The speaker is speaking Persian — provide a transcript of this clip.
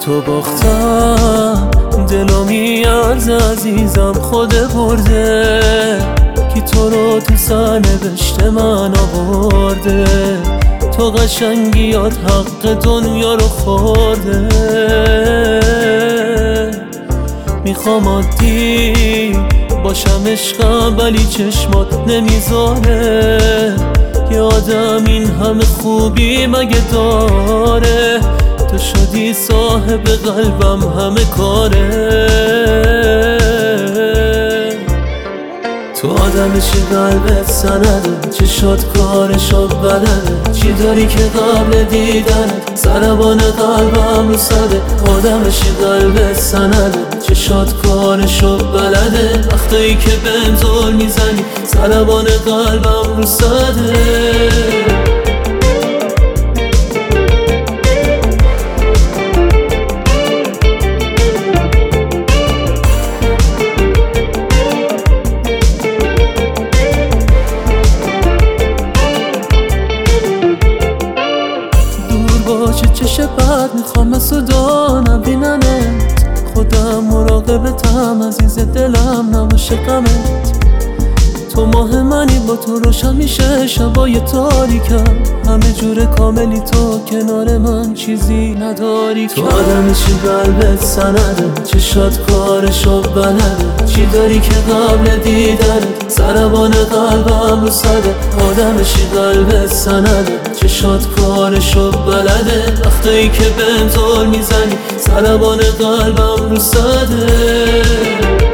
تو باختم دلو میارزه عزیزم خود برده کی تو رو تو سرنوشت من آورده تو قشنگیات حق دنیا رو خورده میخوام عادی باشم عشقم ولی چشمات نمیذاره یه آدم این همه خوبی مگه داره تو شدی صاحب قلبم همه کاره تو آدمشی قلبت سنده چشات کارشو بلده چی داری که قبل دیدنت ضربان قلبم رو صده آدمشی قلبت سنده چشات کارشو بلده وقتایی که بهم زل میزنی ضربان قلبم رو صده چش بعد میخوام صدا نبینمت خودم مراقبتم عزیز دلم نباشه غمت تو ماه منی با تو روشن میشه شبای تاریکم همه جور کاملی تو کنار من چیزی نداری تو آدمشی قلبت سنده چشات کارشو بلده چی داری که قبل دیدنت ضربان قلبم رو صده آدمشی قلبت سنده چشات کارشو بلده وقتایی که بهم زل میزنی ضربان قلبم رو صده